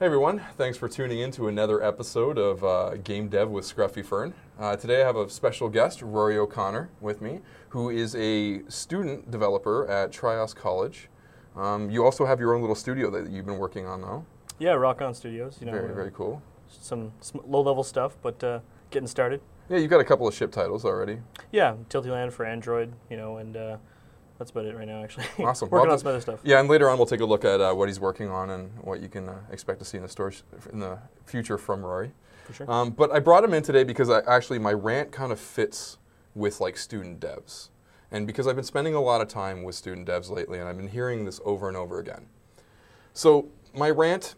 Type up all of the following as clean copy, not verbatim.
Hey everyone, thanks for tuning in to another episode of Game Dev with Scruffy Fern. Today I have a special guest, Rory O'Connor, with me, who is a student developer at Trios College. You also have your own little studio that you've been working on now. Yeah, Rock On Studios. Very cool. Some low-level stuff, but getting started. Yeah, you've got a couple of ship titles already. Yeah, Tilty Land for Android, and that's about it right now, actually. Awesome. Working on some other stuff. Yeah, and later on we'll take a look at what he's working on and what you can expect to see in the stores in the future from Rory. For sure. But I brought him in today because my rant kind of fits with like student devs. And because I've been spending a lot of time with student devs lately, and I've been hearing this over and over again. So my rant,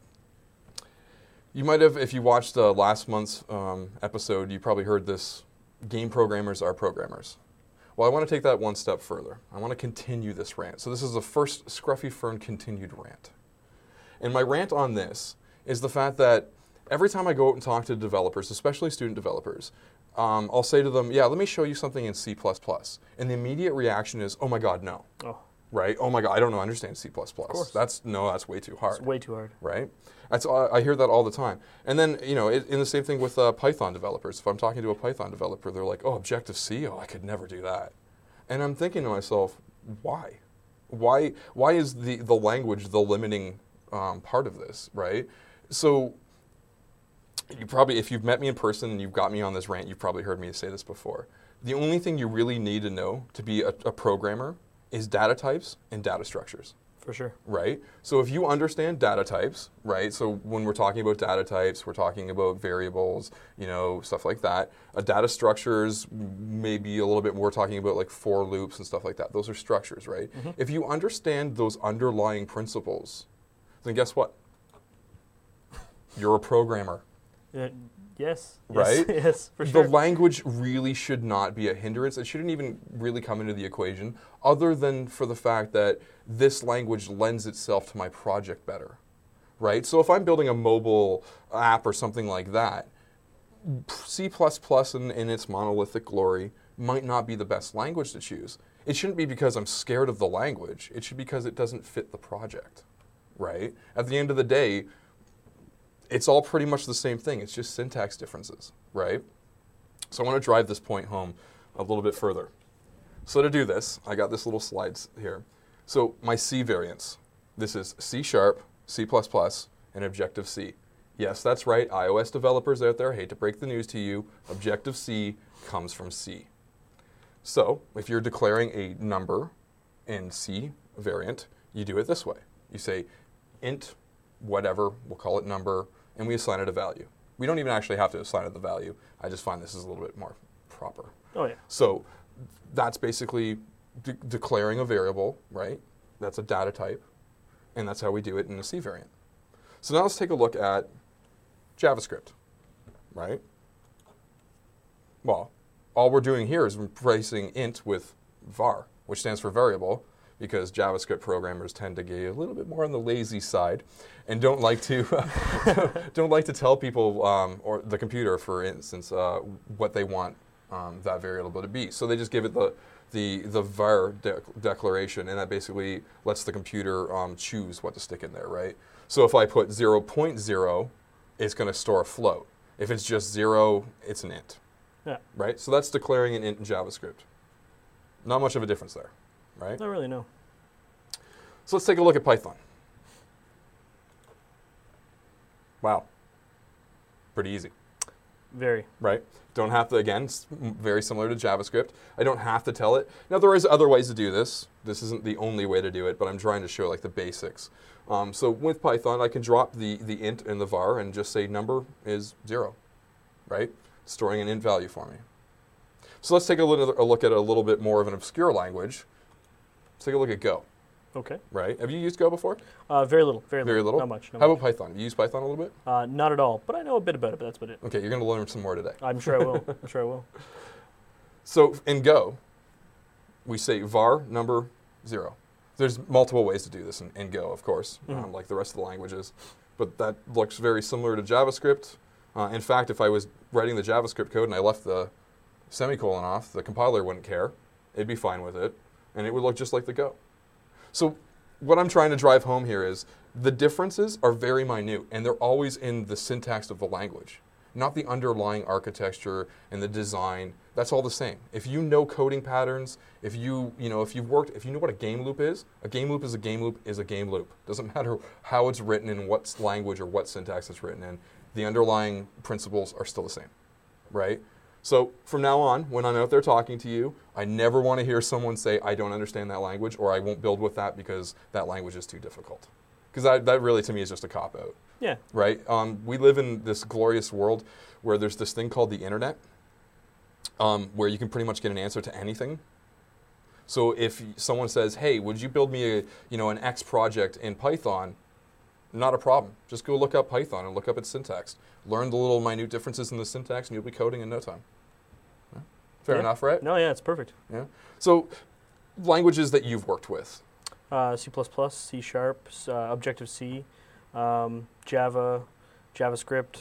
you might have, if you watched last month's episode, you probably heard this: game programmers are programmers. Well, I want to take that one step further. I want to continue this rant. So this is the first Scruffy Fern continued rant. And my rant on this is the fact that every time I go out and talk to developers, especially student developers, I'll say to them, yeah, let me show you something in C++. And the immediate reaction is, oh my God, no. Oh. Right? Oh my God, I don't understand C++. Of course. That's way too hard. It's way too hard. Right? I hear that all the time. And then, in the same thing with Python developers. If I'm talking to a Python developer, they're like, oh, Objective-C? Oh, I could never do that. And I'm thinking to myself, why? Why is the language the limiting part of this, right? So you probably, if you've met me in person and you've got me on this rant, you've probably heard me say this before. The only thing you really need to know to be a programmer is data types and data structures. For sure. Right? So if you understand data types, right? So when we're talking about data types, we're talking about variables, stuff like that. Data structures, maybe a little bit more talking about like for loops and stuff like that. Those are structures, right? Mm-hmm. If you understand those underlying principles, then guess what? You're a programmer. Yes. Right? Yes, for sure. The language really should not be a hindrance. It shouldn't even really come into the equation, other than for the fact that this language lends itself to my project better, right? So if I'm building a mobile app or something like that, C++ in its monolithic glory might not be the best language to choose. It shouldn't be because I'm scared of the language. It should be because it doesn't fit the project, right? At the end of the day, it's all pretty much the same thing. It's just syntax differences, right? So I want to drive this point home a little bit further. So to do this, I got this little slides here. So my C variants. This is C#, C++, and Objective-C. Yes, that's right. iOS developers out there, I hate to break the news to you, Objective-C comes from C. So if you're declaring a number in C variant, you do it this way. You say int whatever, we'll call it number, and we assign it a value. We don't even actually have to assign it the value. I just find this is a little bit more proper. Oh, yeah. So that's basically declaring a variable, right? That's a data type, and that's how we do it in a C variant. So now let's take a look at JavaScript, right? Well, all we're doing here is replacing int with var, which stands for variable, because JavaScript programmers tend to get a little bit more on the lazy side, and don't like to tell people or the computer, for instance, what they want that variable to be. So they just give it the var declaration, and that basically lets the computer choose what to stick in there, right? So if I put 0.0, it's going to store a float. If it's just 0, it's an int. Yeah. Right? So that's declaring an int in JavaScript. Not much of a difference there. Right? Not really, no. So let's take a look at Python. Wow. Pretty easy. Very. Right? Don't have to, again, it's very similar to JavaScript. I don't have to tell it. Now, there is other ways to do this. This isn't the only way to do it, but I'm trying to show like the basics. So with Python, I can drop the int and the var and just say number is 0, right? Storing an int value for me. So let's take a look at a little bit more of an obscure language. Let's take a look at Go. Okay. Right? Have you used Go before? Very little. Very little? Not much. How about Python? Have you used Python a little bit? Not at all, but I know a bit about it, but that's about it. Okay, you're going to learn some more today. I'm sure I will. I'm sure I will. So in Go, we say var number 0. There's multiple ways to do this in Go, of course, like the rest of the languages. But that looks very similar to JavaScript. In fact, if I was writing the JavaScript code and I left the semicolon off, the compiler wouldn't care. It'd be fine with it, and it would look just like the Go. So what I'm trying to drive home here is The differences are very minute, and they're always in the syntax of the language, not the underlying architecture and the design. That's all the same. If you know coding patterns, if you know what a game loop is a game loop is a game loop is a game loop. Doesn't matter how it's written in what language or what syntax it's written in. The underlying principles are still the same, right? So from now on, when I'm out there talking to you, I never want to hear someone say, I don't understand that language, or I won't build with that because that language is too difficult. Because that really, to me, is just a cop-out. Yeah. Right? We live in this glorious world where there's this thing called the internet, where you can pretty much get an answer to anything. So if someone says, hey, would you build me an X project in Python? Not a problem. Just go look up Python and look up its syntax. Learn the little minute differences in the syntax, and you'll be coding in no time. Yeah. Fair enough, right? No, yeah, it's perfect. Yeah. So languages that you've worked with. C++, C#, Objective-C, Java, JavaScript,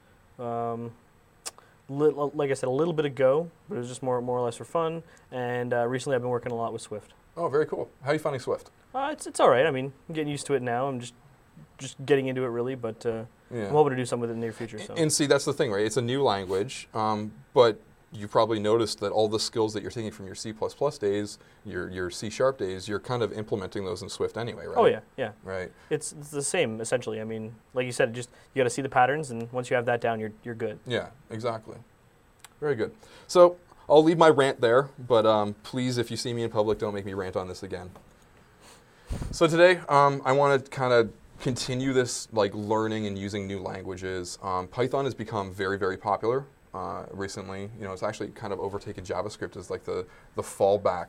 like I said, a little bit of Go, but it was just more or less for fun. And recently I've been working a lot with Swift. Oh, very cool. How are you finding Swift? It's all right. I mean, I'm getting used to it now. I'm just getting into it really, but I'm hoping to do something with it in the near future. So. And see, that's the thing, right? It's a new language, but you probably noticed that all the skills that you're taking from your C++ days, your C# days, you're kind of implementing those in Swift anyway, right? Oh, yeah. Right. It's the same, essentially. I mean, like you said, you got to see the patterns, and once you have that down, you're good. Yeah, exactly. Very good. So I'll leave my rant there, but please, if you see me in public, don't make me rant on this again. So today, I want to kind of continue this learning and using new languages. Python has become very, very popular. Recently, it's actually kind of overtaken JavaScript as the fallback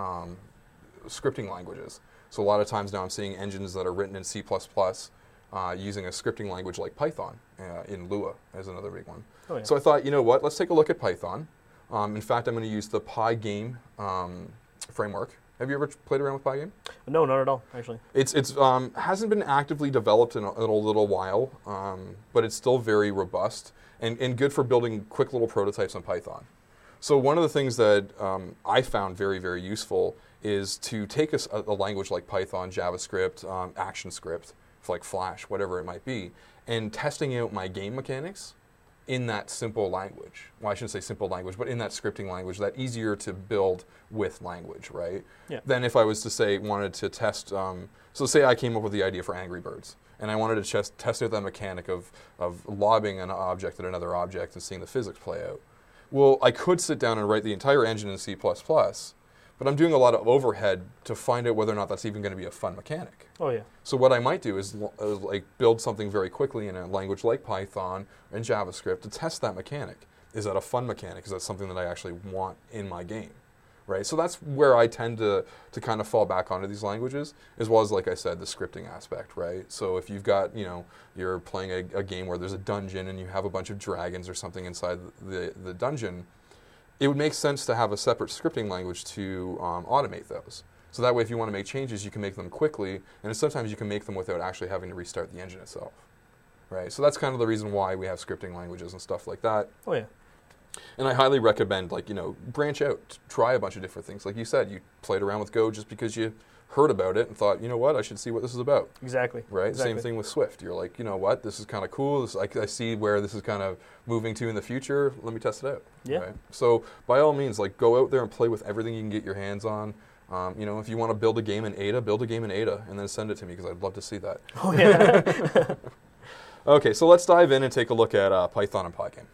scripting languages. So a lot of times now I'm seeing engines that are written in C++ using a scripting language like Python in Lua as another big one. Oh, yeah. So I thought, let's take a look at Python. In fact, I'm going to use the Pygame framework. Have you ever played around with Pygame? No, not at all, actually. It's hasn't been actively developed in a little while, but it's still very robust and good for building quick little prototypes on Python. So one of the things that I found very, very useful is to take a language like Python, JavaScript, ActionScript, like Flash, whatever it might be, and testing out my game mechanics in that simple language. Well, I shouldn't say simple language, but in that scripting language, that easier to build with language, right? Yeah. Then if I was to say, wanted to test, so say I came up with the idea for Angry Birds, and I wanted to test out that mechanic of lobbing an object at another object and seeing the physics play out. Well, I could sit down and write the entire engine in C++, but I'm doing a lot of overhead to find out whether or not that's even going to be a fun mechanic. Oh, yeah. So what I might do is build something very quickly in a language like Python and JavaScript to test that mechanic. Is that a fun mechanic? Is that something that I actually want in my game? Right? So that's where I tend to kind of fall back onto these languages, as well as, like I said, the scripting aspect, right? So if you've got, you're playing a game where there's a dungeon and you have a bunch of dragons or something inside the dungeon, it would make sense to have a separate scripting language to automate those. So that way, if you want to make changes, you can make them quickly, and sometimes you can make them without actually having to restart the engine itself, right? So that's kind of the reason why we have scripting languages and stuff like that. Oh, yeah. And I highly recommend, branch out, try a bunch of different things. Like you said, you played around with Go just because you heard about it and thought, you know what, I should see what this is about. Exactly. Right? Exactly. Same thing with Swift. You're like, you know what, this is kind of cool. I see where this is kind of moving to in the future. Let me test it out. Yeah. Right? So by all means, go out there and play with everything you can get your hands on. If you want to build a game in Ada, build a game in Ada and then send it to me because I'd love to see that. Oh, yeah. Okay, so let's dive in and take a look at Python and Pygame.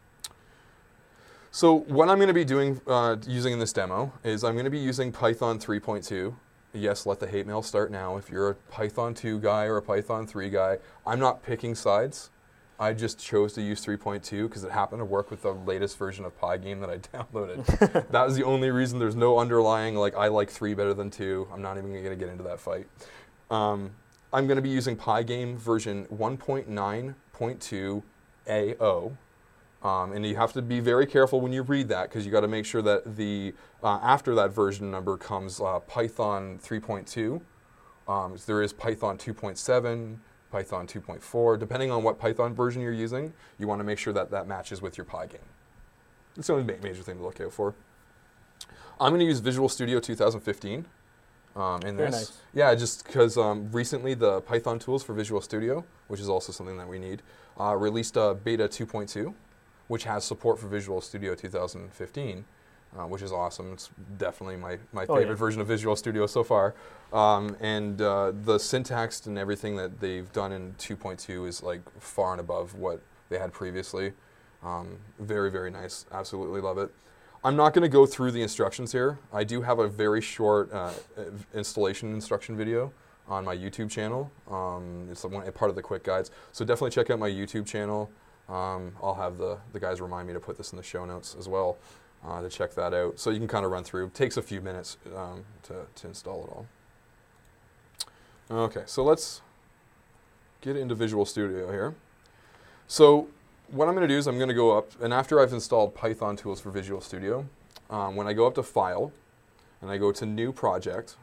So what I'm going to be doing, using in this demo, is I'm going to be using Python 3.2. Yes, let the hate mail start now. If you're a Python 2 guy or a Python 3 guy, I'm not picking sides. I just chose to use 3.2 because it happened to work with the latest version of Pygame that I downloaded. That was the only reason. There's no underlying, I like 3 better than 2. I'm not even going to get into that fight. I'm going to be using Pygame version 1.9.2 AO. And you have to be very careful when you read that because you got to make sure that the after that version number comes Python 3.2. There is Python 2.7, Python 2.4. Depending on what Python version you're using, you want to make sure that that matches with your Pygame. It's the only major thing to look out for. I'm going to use Visual Studio 2015. in Very this. nice. Yeah, just because recently the Python tools for Visual Studio, which is also something that we need, released beta 2.2, which has support for Visual Studio 2015, which is awesome. It's definitely my favorite version of Visual Studio so far. And the syntax and everything that they've done in 2.2 is like far and above what they had previously. Very, very nice. Absolutely love it. I'm not going to go through the instructions here. I do have a very short installation instruction video on my YouTube channel. It's a part of the quick guides. So definitely check out my YouTube channel. I'll have the guys remind me to put this in the show notes as well to check that out. So you can kind of run through. It takes a few minutes to install it all. Okay, so let's get into Visual Studio here. So what I'm going to do is I'm going to go up, and after I've installed Python tools for Visual Studio, when I go up to File, and I go to New Project,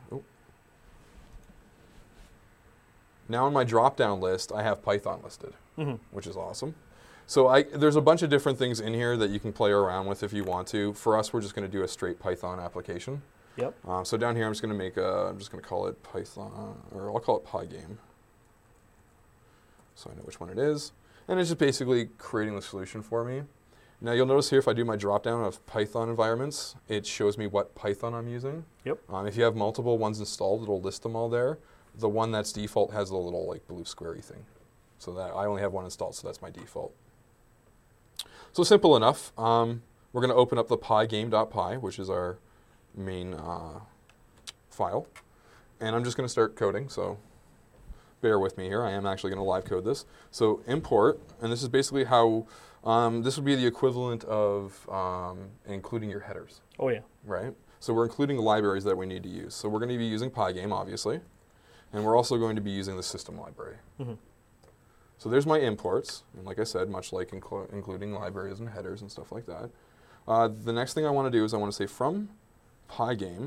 now in my drop-down list, I have Python listed, which is awesome. So there's a bunch of different things in here that you can play around with if you want to. For us, we're just going to do a straight Python application. Yep. So down here, I'm just going to call it Python, or I'll call it Pygame, so I know which one it is. And it's just basically creating the solution for me. Now you'll notice here if I do my drop-down of Python environments, it shows me what Python I'm using. Yep. If you have multiple ones installed, it'll list them all there. The one that's default has a little like blue squarey thing. So that I only have one installed, so that's my default. So simple enough. We're going to open up the pygame.py, which is our main file. And I'm just going to start coding, so bear with me here. I am actually going to live code this. So import, and this is basically how, this would be the equivalent of including your headers. Oh yeah. Right? So we're including the libraries that we need to use. So we're going to be using Pygame, obviously. And we're also going to be using the system library. So there's my imports. And like I said, much like including libraries and headers and stuff like that. The next thing I want to do is I want to say from Pygame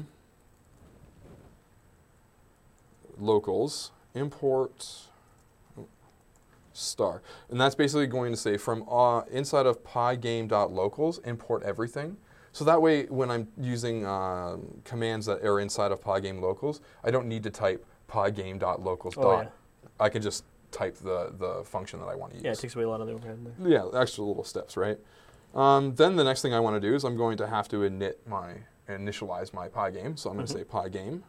locals import star. And that's basically going to say from inside of pygame.locals, import everything. So that way, when I'm using commands that are inside of Pygame locals, I don't need to type pygame.locals. I can just type the function that I want to use. Yeah, it takes away a lot of the overhead there. Yeah, extra little steps, right? Then the next thing I want to do is I'm going to have to initialize my Pygame. So I'm going to say Pygame.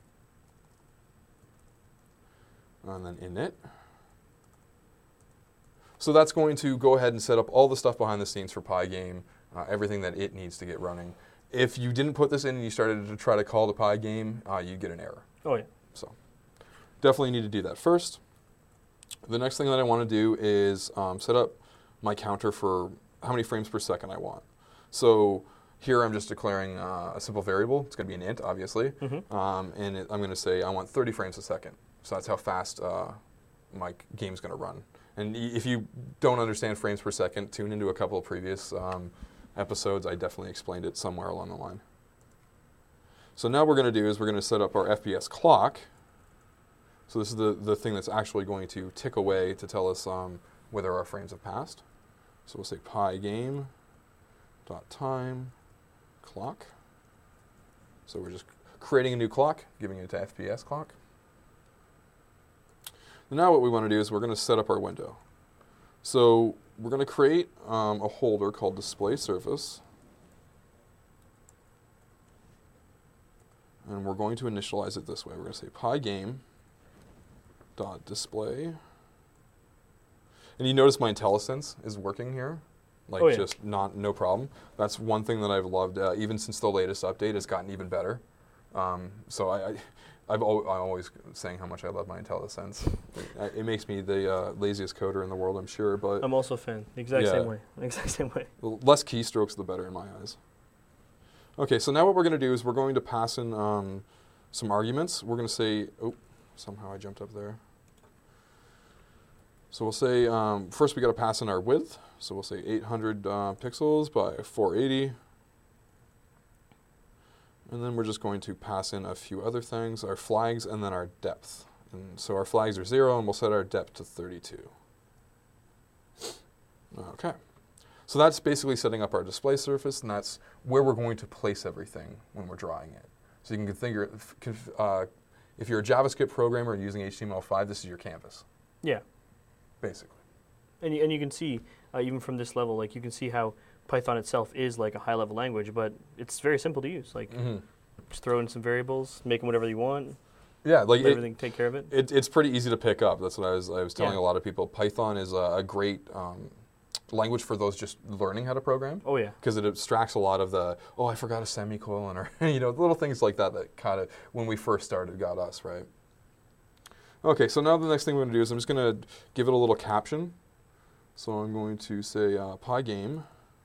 And then init. So that's going to go ahead and set up all the stuff behind the scenes for Pygame, everything that it needs to get running. If you didn't put this in and you started to try to call the Pygame, you'd get an error. Oh yeah. So definitely need to do that first. The next thing that I want to do is set up my counter for how many frames per second I want. So here I'm just declaring a simple variable. It's going to be an int, obviously. And I'm going to say I want 30 frames a second. So that's how fast my game's going to run. And if you don't understand frames per second, tune into a couple of previous episodes. I definitely explained it somewhere along the line. So now what we're going to do is we're going to set up our FPS clock. So this is the thing that's actually going to tick away to tell us whether our frames have passed. So we'll say pygame.time clock. So we're just creating a new clock, giving it to FPS clock. And now what we want to do is we're going to set up our window. So we're going to create a holder called display surface. And we're going to initialize it this way. We're going to say pygame.display. And you notice my IntelliSense is working here. Like just no problem. That's one thing that I've loved. Even since the latest update, it's gotten even better. So I'm always saying how much I love my IntelliSense. It makes me the laziest coder in the world, I'm sure. But I'm also a fan. The exact same way. The exact same way. The less keystrokes, the better in my eyes. Okay, so now what we're going to do is we're going to pass in some arguments. We're going to say, oh, somehow I jumped up there. So we'll say, first we got to pass in our width. So we'll say 800 pixels by 480. And then we're just going to pass in a few other things, our flags and then our depth. And so our flags are 0, and we'll set our depth to 32. Okay. So that's basically setting up our display surface, and that's where we're going to place everything when we're drawing it. So you can configure, if you're a JavaScript programmer using HTML5, this is your canvas. Yeah. Basically. And you can see, even from this level, like you can see how Python itself is like a high-level language, but it's very simple to use. Like, just throw in some variables, make them whatever you want. Yeah, like everything, take care of it. It's pretty easy to pick up. That's what I was telling a lot of people. Python is a great language for those just learning how to program. Oh yeah, because it abstracts a lot of the I forgot a semicolon, or little things like that kind of when we first started got us right. Okay, so now the next thing we're going to do is I'm just going to give it a little caption. So I'm going to say Pygame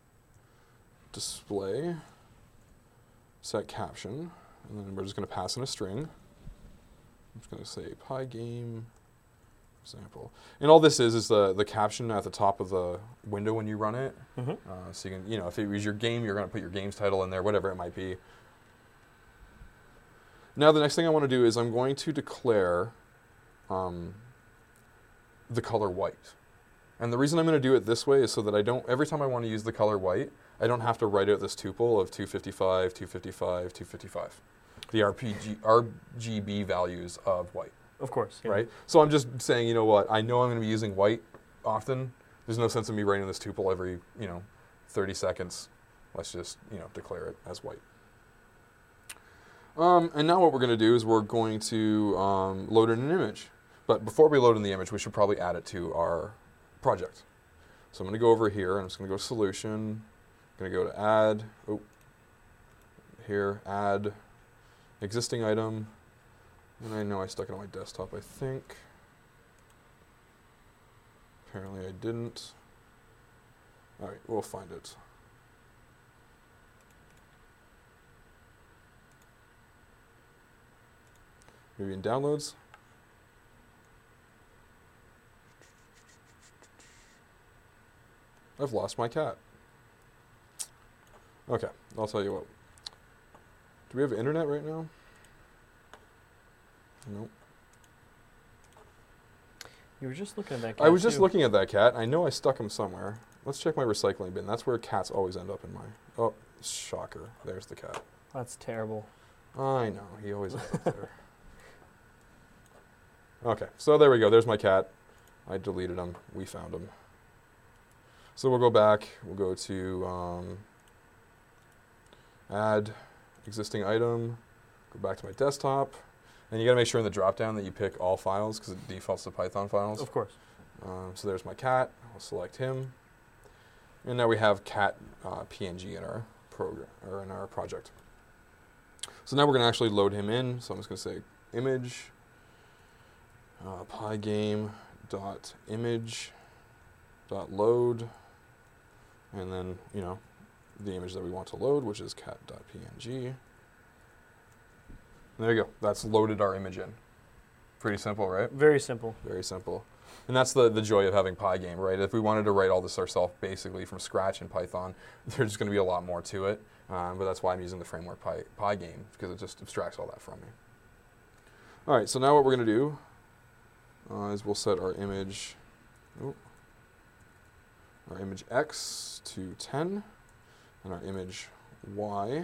display set caption, and then we're just going to pass in a string. I'm just going to say Pygame example. And all this is the caption at the top of the window when you run it. So you can, if it was your game, you're going to put your game's title in there, whatever it might be. Now the next thing I want to do is I'm going to declare the color white. And the reason I'm going to do it this way is so that I don't, every time I want to use the color white, I don't have to write out this tuple of 255, 255, 255. The RGB values of white. Of course. Yeah. Right? So I'm just saying, you know what, I know I'm going to be using white often. There's no sense in me writing this tuple every, 30 seconds. Let's just, declare it as white. And now what we're going to do is we're going to load in an image. But before we load in the image, we should probably add it to our project. So I'm going to go over here, and I'm just going to go to Solution. I'm going to go to Add. Here, Add Existing Item. And I know I stuck it on my desktop, I think. Apparently I didn't. All right, we'll find it. Maybe in Downloads. I've lost my cat. Okay, I'll tell you what. Do we have internet right now? Nope. You were just looking at that cat. I was just looking at that cat. I know I stuck him somewhere. Let's check my recycling bin. That's where cats always end up in my... Oh, shocker. There's the cat. That's terrible. I know. He always ends up there. Okay, so there we go. There's my cat. I deleted him. We found him. So we'll go back. We'll go to Add Existing Item. Go back to my desktop. And you got to make sure in the drop-down that you pick all files because it defaults to Python files. Of course. So there's my cat. I'll select him. And now we have cat PNG in our program or in our project. So now we're going to actually load him in. So I'm just going to say image pygame.image.load, and then the image that we want to load, which is cat.png. There you go. That's loaded our image in. Pretty simple, right? Very simple. Very simple. And that's the joy of having Pygame, right? If we wanted to write all this ourselves basically from scratch in Python, there's going to be a lot more to it. But that's why I'm using the framework Pygame, because it just abstracts all that from me. All right, so now what we're going to do is we'll set our image, X to 10, and our image Y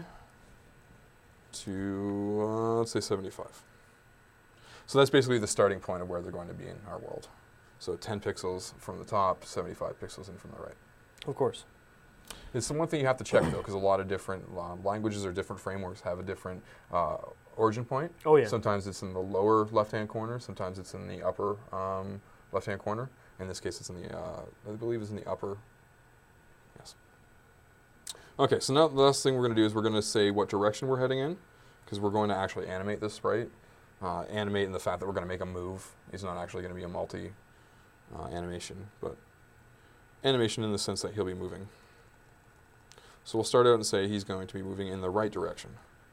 to, let's say 75. So that's basically the starting point of where they're going to be in our world. So 10 pixels from the top, 75 pixels in from the right. Of course. It's the one thing you have to check, though, because a lot of different languages or different frameworks have a different origin point. Oh, yeah. Sometimes it's in the lower left-hand corner. Sometimes it's in the upper left-hand corner. In this case, it's in the, I believe it's in the upper. Yes. Okay, so now the last thing we're going to do is we're going to say what direction we're heading in, because we're going to actually animate this sprite. Animate in the fact that we're going to make a move. It's not actually going to be a multi-animation, but animation in the sense that he'll be moving. So we'll start out and say he's going to be moving in the right direction.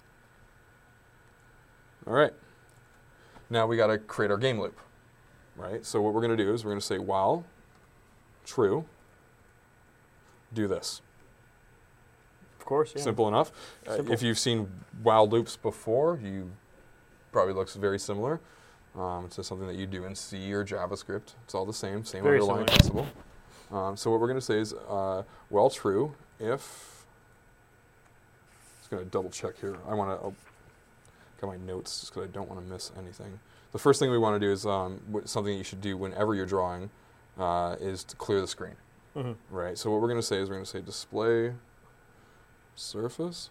All right. Now we got to create our game loop, right? So what we're going to do is we're going to say while true, do this. Of course, yeah. Simple enough. Simple. If you've seen while loops before, probably looks very similar to something that you do in C or JavaScript. It's all the same Very underlying similar. principle. So what we're going to say is while true, if, just going to double check here. I want to got my notes just because I don't want to miss anything. The first thing we want to do is something you should do whenever you're drawing is to clear the screen. Mm-hmm. Right. So what we're going to say is we're going to say display surface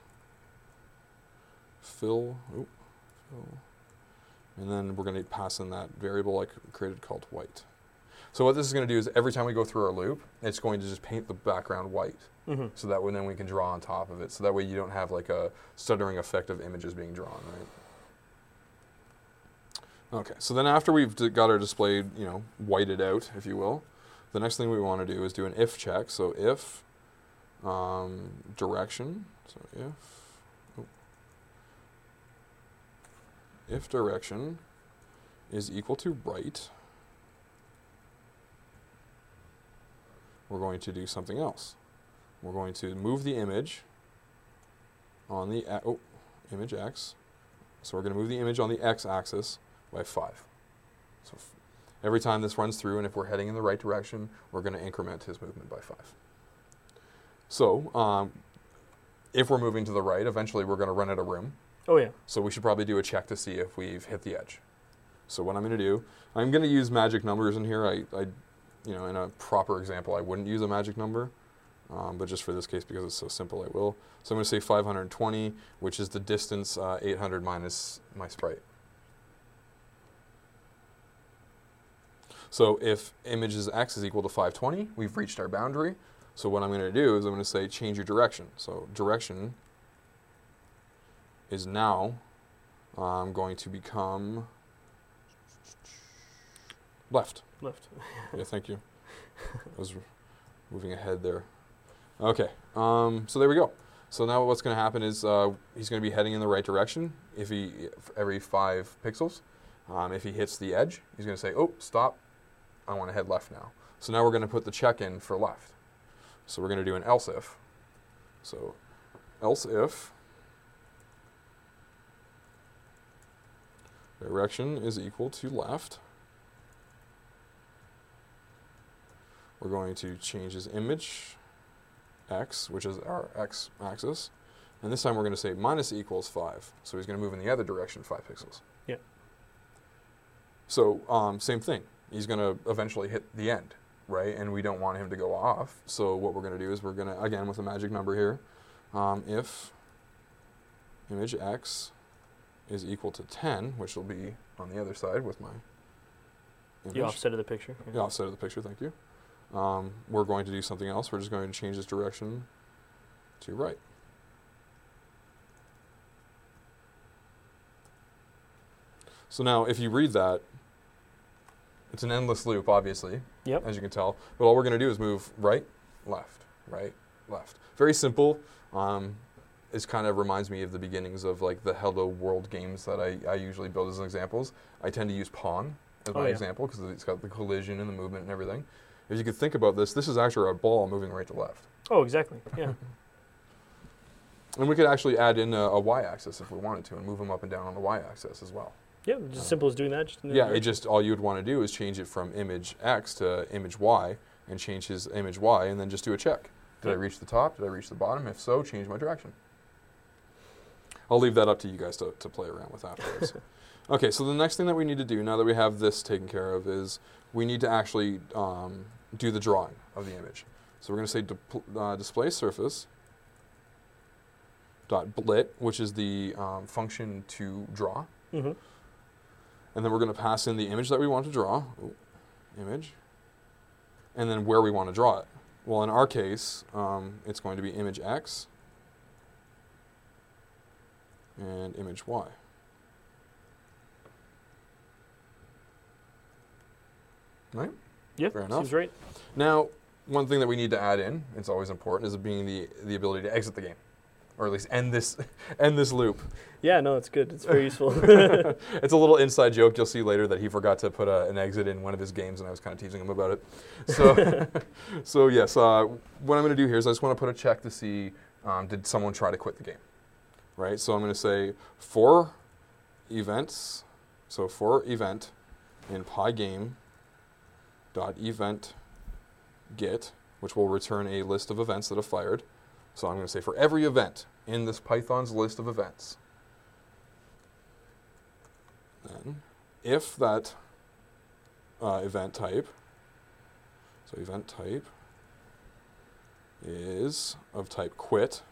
fill, and then we're going to pass in that variable I created called white. So what this is going to do is every time we go through our loop, it's going to just paint the background white. Mm-hmm. So that way then we can draw on top of it. So that way you don't have like a stuttering effect of images being drawn, right? Okay, so then after we've got our display, whited out, if you will, the next thing we want to do is do an if check. So if direction, so if direction is equal to right, we're going to do something else. We're going to move the image on the image X. So we're going to move the image on the X axis by 5. So every time this runs through, and if we're heading in the right direction, we're going to increment his movement by 5. So if we're moving to the right, eventually we're going to run out of room. Oh yeah. So we should probably do a check to see if we've hit the edge. So what I'm going to do, I'm going to use magic numbers in here. I in a proper example, I wouldn't use a magic number, but just for this case, because it's so simple, I will. So I'm going to say 520, which is the distance 800 minus my sprite. So if images X is equal to 520, we've reached our boundary. So what I'm going to do is I'm going to say change your direction. So direction is now going to become left. Left. Yeah, thank you. I was moving ahead there. Okay, so there we go. So now what's going to happen is he's going to be heading in the right direction every 5 pixels. If he hits the edge, he's going to say, oh, stop, I want to head left now. So now we're going to put the check in for left. So we're going to do an else if. So else if direction is equal to left, we're going to change his image X, which is our X axis. And this time we're going to say minus equals 5. So he's going to move in the other direction 5 pixels. Yeah. So same thing. He's going to eventually hit the end, right? And we don't want him to go off. So what we're going to do is we're going to, again, with a magic number here, if image X is equal to 10, which will be on the other side with my image. The offset of the picture. Yeah. The offset of the picture, thank you. We're going to do something else. We're just going to change this direction to right. So now, if you read that, it's an endless loop, obviously, Yep. as you can tell. But all we're going to do is move right, left, right, left. Very simple. It kind of reminds me of the beginnings of like the Hello World games that I usually build as examples. I tend to use Pong as my example because it's got the collision and the movement and everything. If you could think about this is actually a ball moving right to left. Oh, exactly. Yeah. And we could actually add in a y-axis if we wanted to and move them up and down on the y-axis as well. Yeah, just as simple as doing that. Just in the Yeah, direction. all you would want to do is change it from image X to image Y and change his image Y and then just do a check. Did I reach the top? Did I reach the bottom? If so, change my direction. I'll leave that up to you guys to play around with afterwards. Okay, so the next thing that we need to do now that we have this taken care of is we need to actually do the drawing of the image. So we're going to say display surface dot blit, which is the function to draw. Mm-hmm. And then we're going to pass in the image that we want to draw, image, and then where we want to draw it. Well, in our case, it's going to be image X and image Y. Right? Yeah, Fair enough. seems right. Now, one thing that we need to add in, it's always important, is being the ability to exit the game. Or at least end this loop. Yeah, no, it's good. It's very useful. It's a little inside joke. You'll see later that he forgot to put an exit in one of his games, and I was kind of teasing him about it. So, so yes, what I'm going to do here is I just want to put a check to see did someone try to quit the game, right? So I'm going to say for events, so for event in pygame dot event get, which will return a list of events that have fired. So I'm going to say for every event in this Python's list of events, then if that event type, so event type is of type quit,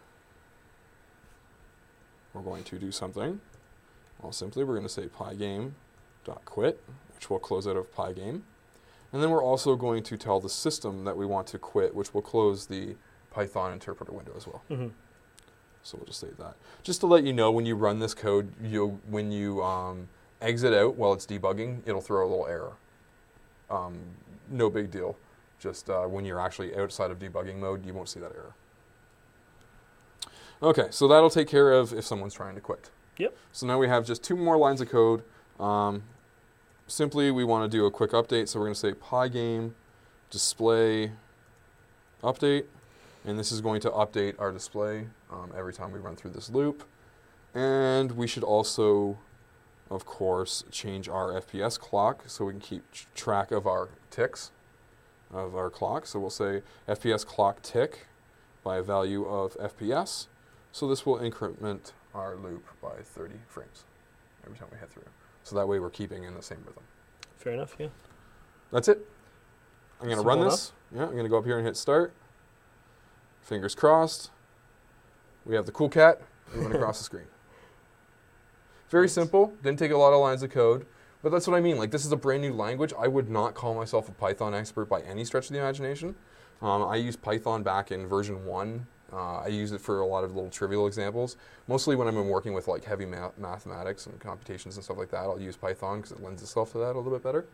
we're going to do something. Well, simply we're going to say pygame.quit, which will close out of pygame. And then we're also going to tell the system that we want to quit, which will close the Python interpreter window as well. Mm-hmm. So we'll just say that. Just to let you know, when you run this code, when you exit out while it's debugging, it'll throw a little error. No big deal. Just when you're actually outside of debugging mode, you won't see that error. Okay, so that'll take care of if someone's trying to quit. Yep. So now we have just 2 more lines of code. Simply, we want to do a quick update, so we're going to say pygame display update, and this is going to update our display every time we run through this loop. And we should also, of course, change our FPS clock so we can keep track of our ticks of our clock. So we'll say FPS clock tick by a value of FPS. So this will increment our loop by 30 frames every time we head through. So that way we're keeping in the same rhythm. Fair enough, yeah. That's it. I'm going to run Simple this. Yeah, I'm going to go up here and hit start. Fingers crossed. We have the cool cat moving across the screen. Very simple. Didn't take a lot of lines of code. But that's what I mean. Like, this is a brand new language. I would not call myself a Python expert by any stretch of the imagination. I used Python back in version 1. I use it for a lot of little trivial examples. Mostly when I'm working with like heavy mathematics and computations and stuff like that, I'll use Python because it lends itself to that a little bit better.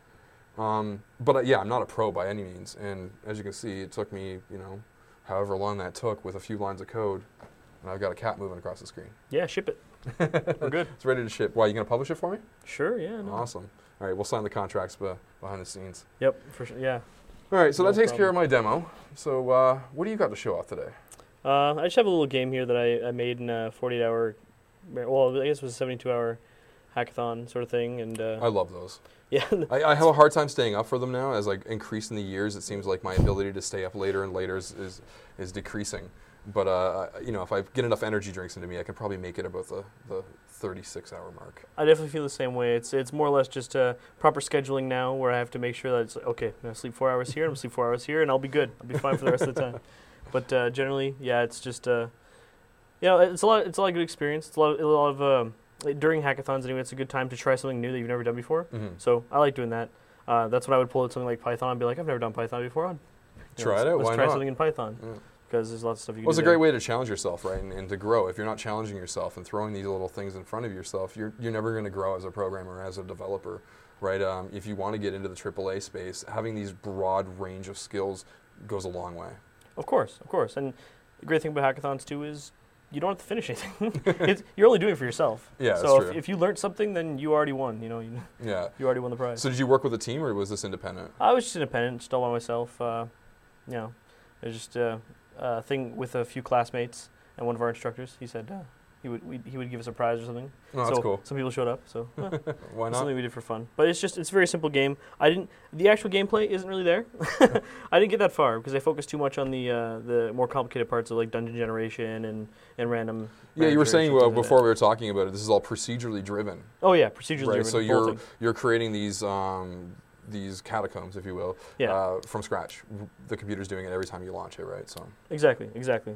But yeah, I'm not a pro by any means. And as you can see, it took me, however long that took with a few lines of code. And I've got a cat moving across the screen. Yeah, ship it. We're good. It's ready to ship. Why, you going to publish it for me? Sure, yeah. No. Awesome. All right, we'll sign the contracts behind the scenes. Yep, for sure, yeah. All right, so No that takes care problem. of my demo. So what do you got to show off today? I just have a little game here that I made in a 48-hour, well, I guess it was a 72-hour hackathon sort of thing. And I love those. yeah. I have a hard time staying up for them now. As like increasing the years, it seems like my ability to stay up later and later is decreasing. But if I get enough energy drinks into me, I can probably make it about the 36-hour mark. I definitely feel the same way. It's more or less just proper scheduling now, where I have to make sure that it's okay. I'm gonna sleep 4 hours here, I'm gonna sleep 4 hours here, and I'll be good. I'll be fine for the rest of the time. But generally, yeah, it's just it's a lot of good experience. It's a lot of during hackathons anyway. It's a good time to try something new that you've never done before. Mm-hmm. So I like doing that. That's when I would pull out something like Python and be like, I've never done Python before. Try it out. Let's Why try not? something in Python. Yeah. Because there's lots of stuff you can Well, it's do a great there. way to challenge yourself, right, and to grow. If you're not challenging yourself and throwing these little things in front of yourself, you're never going to grow as a programmer, as a developer, right? If you want to get into the AAA space, having these broad range of skills goes a long way. Of course. And the great thing about hackathons, too, is you don't have to finish anything. You're only doing it for yourself. Yeah, so that's true. if you learned something, then you already won. Yeah. You already won the prize. So did you work with a team, or was this independent? I was just independent, just all by myself. It was just a thing with a few classmates and one of our instructors. He said he would give us a prize or something. Oh, that's so cool. Some people showed up, so Why it's not? something we did for fun. But it's a very simple game. The actual gameplay isn't really there. I didn't get that far because I focused too much on the more complicated parts of like dungeon generation and random. Yeah, you were saying generations and before we were talking about it, this is all procedurally driven, Oh yeah, procedurally right? driven. So bolting. you're creating these catacombs, if you will, Yeah. from scratch. The computer's doing it every time you launch it, right? So Exactly.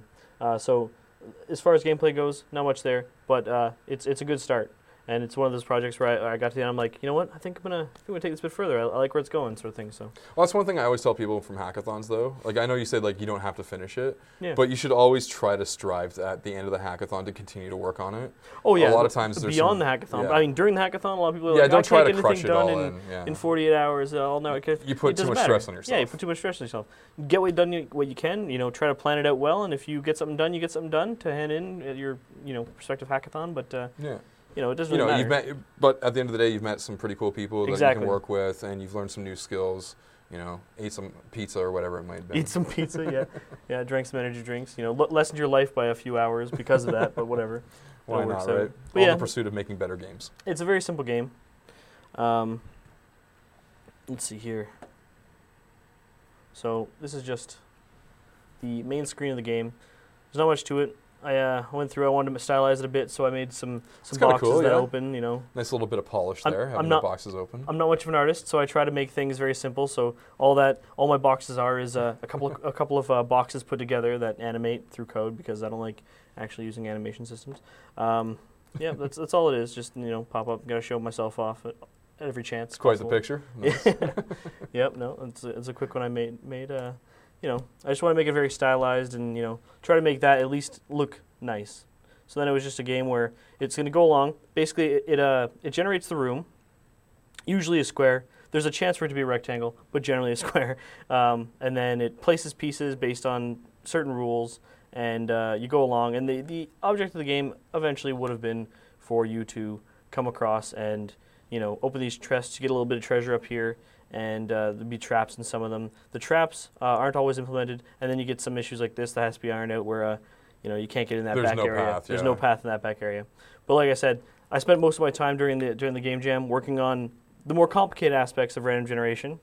So as far as gameplay goes, not much there, but it's a good start. And it's one of those projects where I got to the end, I'm like, you know what? I think I'm gonna take this a bit further. I like where it's going, sort of thing. So well, that's one thing I always tell people from hackathons, though. Like, I know you said like you don't have to finish it, yeah. but you should always try to strive at the end of the hackathon to continue to work on it. Oh yeah. A lot of times there's beyond some- the hackathon. yeah. I mean, during the hackathon, a lot of people are Yeah, like, don't I try can't to get crush anything it done all in, in. in 48 hours. I'll never. You put it too doesn't much matter. stress on yourself. Yeah, you put too much stress on yourself. Get what you can. Try to plan it out well, and if you get something done, you get something done to hand in at your prospective hackathon. But Yeah. it doesn't really matter. but at the end of the day, you've met some pretty cool people that you Exactly. can work with, and you've learned some new skills. Ate some pizza or whatever it might be. Eat some pizza, yeah. Yeah, drank some energy drinks. Lessened your life by a few hours because of that, but whatever. Why It works not, out. right? But All yeah. in the pursuit of making better games. It's a very simple game. Let's see here. So this is just the main screen of the game. There's not much to it. I went through. I wanted to stylize it a bit, so I made some kinda boxes cool, that yeah. open. Nice little bit of polish I'm- there, I'm having not- the boxes open. I'm not much of an artist, so I try to make things very simple. So all my boxes are is a couple of boxes put together that animate through code because I don't like actually using animation systems. Yeah, that's all it is. Just pop up. Gotta show myself off at every chance. It's quite possible. the picture. Nice. Yep. No, it's a quick one I made. I just want to make it very stylized and try to make that at least look nice. So then it was just a game where it's going to go along. Basically, it generates the room, usually a square. There's a chance for it to be a rectangle, but generally a square. And then it places pieces based on certain rules, and you go along. And the object of the game eventually would have been for you to come across and open these chests to get a little bit of treasure up here. And there'd be traps in some of them. The traps aren't always implemented, and then you get some issues like this that has to be ironed out where you can't get in that There's back no area. path, There's yeah. no path in that back area. But like I said, I spent most of my time during the game jam working on the more complicated aspects of random generation,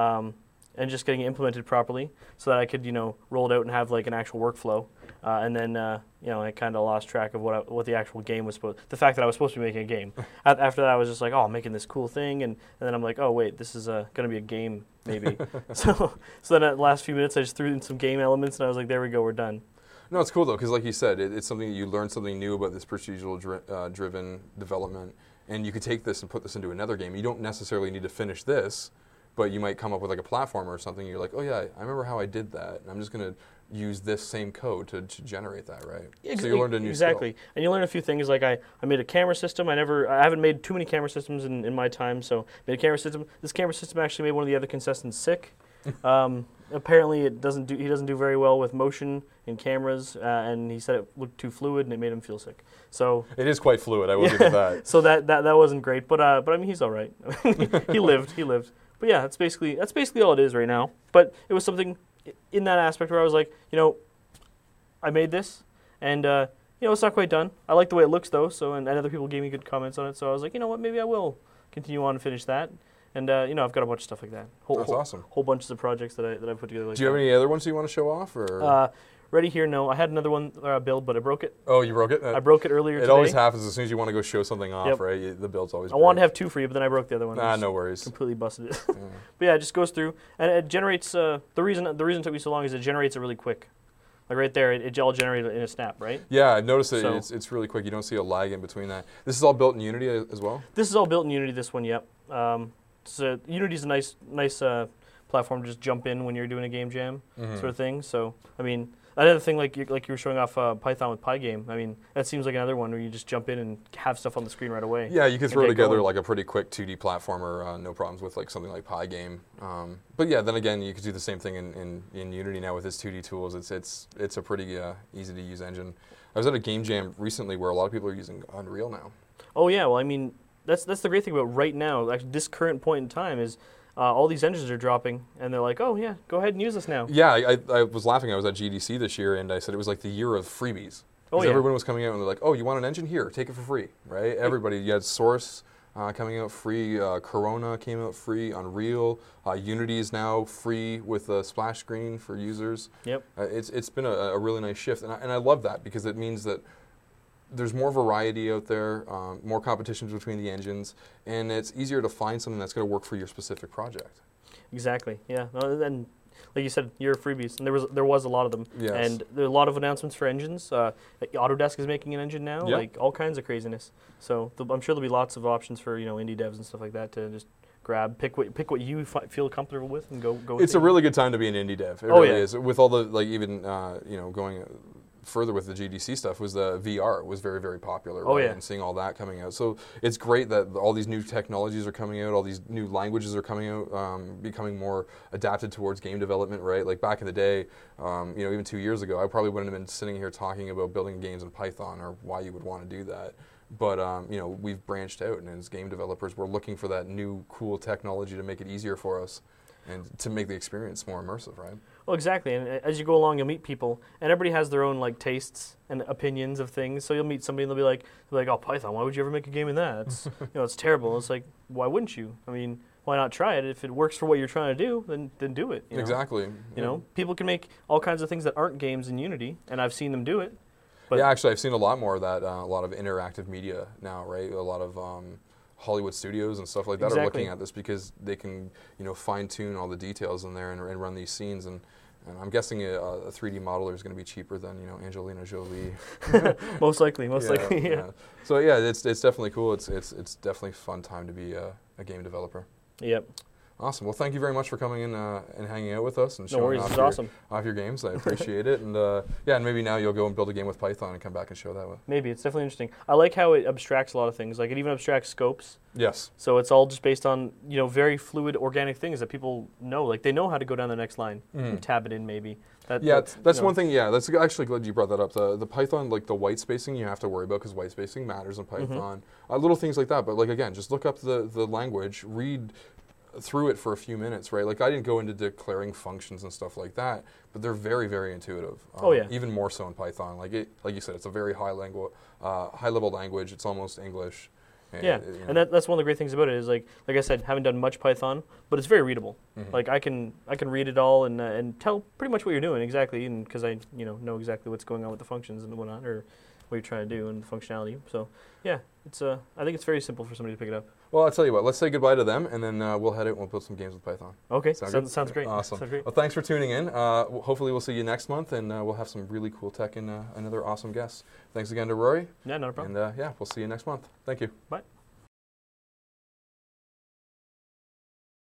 and just getting it implemented properly so that I could roll it out and have like an actual workflow. And then I kind of lost track of what the actual game was the fact that I was supposed to be making a game. After that, I was just like, oh, I'm making this cool thing, and then I'm like, oh wait, this is going to be a game maybe. so then at the last few minutes, I just threw in some game elements, and I was like, there we go, we're done. No, it's cool though, because like you said, it's something that you learn something new about this procedural driven development, and you could take this and put this into another game. You don't necessarily need to finish this, but you might come up with like a platformer or something. You're like, oh yeah, I remember how I did that, and I'm just going to use this same code to generate that, right? So you learned a new exactly, skill. And you learn a few things. Like I made a camera system. I haven't made too many camera systems in my time, so made a camera system. This camera system actually made one of the other contestants sick. Apparently, he doesn't do very well with motion in cameras, and he said it looked too fluid, and it made him feel sick. So It is quite fluid, I will give it that. so that wasn't great, but I mean he's all right. He lived. But yeah, that's basically all it is right now. But it was something in that aspect where I was like, I made this, and it's not quite done. I like the way it looks though. So and other people gave me good comments on it. So I was like, you know what, maybe I will continue on and finish that. And I've got a bunch of stuff like that. That's awesome. Whole bunches of projects that I put together. Like Do you have any other ones you want to show off? Or? Ready here? No, I had another one build, but I broke it. Oh, you broke it? I broke it earlier It today. always happens as soon as you want to go show something off, Yep. right? The build's always I wanted to have two for you, but then I broke the other one. no worries. Completely busted it. Yeah. But yeah, it just goes through, and it generates. The reason it took me so long is it generates it really quick. Like right there, it all generated in a snap, right? Yeah, I've noticed that So- it's really quick. You don't see a lag in between that. This is all built in Unity as well? This is all built in Unity. This one, yep. So Unity's a nice platform to just jump in when you're doing a game jam sort of thing. So I mean, another thing like you were showing off Python with Pygame. I mean, that seems like another one where you just jump in and have stuff on the screen right away. Yeah, you could and throw get together going. like a pretty quick 2D platformer, no problems with like something like Pygame. But yeah, then again, you could do the same thing in Unity now with its 2D tools. It's a pretty easy to use engine. I was at a game jam recently where a lot of people are using Unreal now. Oh yeah, well I mean that's the great thing about right now. Like this current point in time is all these engines are dropping, and they're like, oh yeah, go ahead and use this now. Yeah, I was laughing. I was at GDC this year, and I said it was like the year of freebies. Oh yeah. Everyone was coming out, and they're like, oh, you want an engine? Here, take it for free, right? Everybody, you had Source coming out free, Corona came out free, Unreal, Unity is now free with a splash screen for users. Yep. It's been a really nice shift, and I love that because it means that there's more variety out there, more competitions between the engines, and it's easier to find something that's going to work for your specific project. Exactly. Yeah. And like you said, year of freebies, and there was a lot of them. Yes. And there are a lot of announcements for engines. Autodesk is making an engine now, Yep. like all kinds of craziness. So I'm sure there'll be lots of options for indie devs and stuff like that to just grab, pick what you feel comfortable with, and go. With It's it. a really good time to be an indie dev. It Oh, really yeah. is. With all the even going further with the GDC stuff was the VR was very, very popular. Oh, right? yeah. And seeing all that coming out. So it's great that all these new technologies are coming out, all these new languages are coming out, becoming more adapted towards game development, right? Like back in the day, even 2 years ago, I probably wouldn't have been sitting here talking about building games in Python or why you would want to do that. But we've branched out, and as game developers, we're looking for that new, cool technology to make it easier for us and to make the experience more immersive, right? Well, exactly. And as you go along, you'll meet people, and everybody has their own like tastes and opinions of things. So you'll meet somebody, and they'll be like, "Oh, Python, why would you ever make a game in that? It's it's terrible." It's like, why wouldn't you? I mean, why not try it? If it works for what you're trying to do, then do it. Exactly. You know, people can make all kinds of things that aren't games in Unity, and I've seen them do it. But yeah, actually, I've seen a lot more of that. A lot of interactive media now, right? A lot of Hollywood studios and stuff like that are Exactly. looking at this because they can, fine tune all the details in there and run these scenes. And I'm guessing a 3D modeler is going to be cheaper than Angelina Jolie. most likely. Yeah. So yeah, it's definitely cool. It's definitely a fun time to be a game developer. Yep. Awesome. Well, thank you very much for coming in and hanging out with us and No showing worries. It's awesome. off your games. I appreciate it. And and maybe now you'll go and build a game with Python and come back and show that. Maybe it's definitely interesting. I like how it abstracts a lot of things. Like it even abstracts scopes. Yes. So it's all just based on very fluid organic things that people know. Like they know how to go down the next line and tab it in maybe. That's one thing. Yeah, that's actually glad you brought that up. The Python, like the white spacing, you have to worry about because white spacing matters in Python. Little things like that. But like again, just look up the language, read through it for a few minutes, right? Like I didn't go into declaring functions and stuff like that, but they're very, very intuitive. Even more so in Python. Like you said, it's a very high level language. It's almost English. And that's one of the great things about it is like I said, haven't done much Python, but it's very readable. Like I can read it all and tell pretty much what you're doing exactly, and because I know exactly what's going on with the functions and whatnot, or what you're trying to do and the functionality. So yeah, it's I think it's very simple for somebody to pick it up. Well, I'll tell you what. Let's say goodbye to them, and then we'll head out and we'll build some games with Python. Okay, sounds great. Awesome. Sounds great. Well, thanks for tuning in. Hopefully, we'll see you next month, and we'll have some really cool tech and another awesome guest. Thanks again to Rory. Yeah, not a problem. And we'll see you next month. Thank you. Bye.